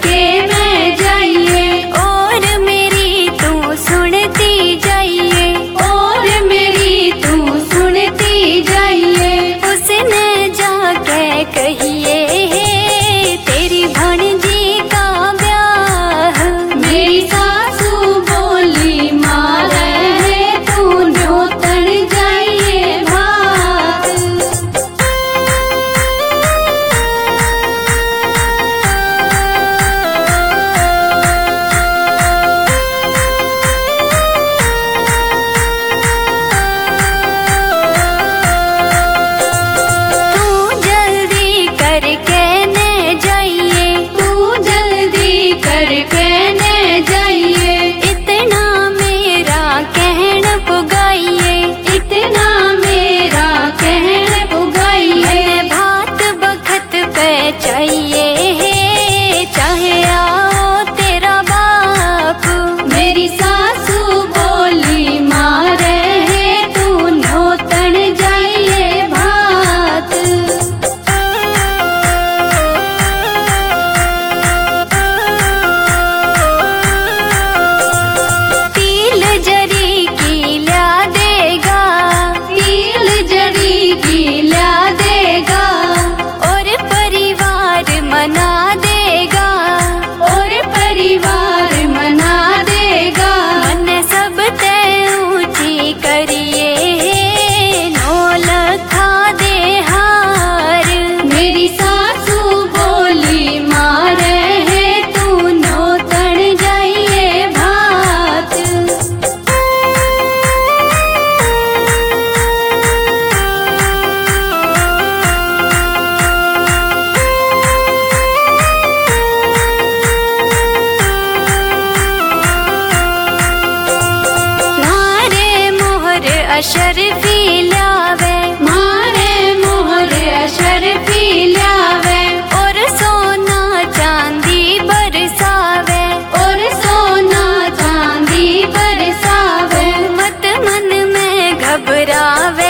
के मैं जाइए, और मेरी तू सुनती जाइए, और मेरी तू सुनती जाइए। उसने जाके कहिए तेरी भांजी का ब्याह, मेरी सासू बोली मारे तू न्योतन जाइए भाग। तू जल्दी करके न जाइए, तू जल्दी करके न जाइए। इतना मेरा कहन पुगाइए, इतना मेरा कहन पुगाइए। भात बखत पे चाहिए, चाहे आओ तेरा बाप। मेरी सासू बोली मारे तू न्योतन जाइए भात। तिल जरी की ला देगा, तिल जरी की ला देगा, और परिवार मना देगा, और परिवार मना देगा। मन सब ते ऊंची करिए, नौलखा दे हार। मेरी सासू बोली मारे तू न्योतन जाइए भात। मारे मोहर अशरफी ल्यावे, मारे मोहर अशरफी ल्यावे, और सोना चांदी बरसावे, और सोना चांदी बरसावे। मत मन में घबरावे,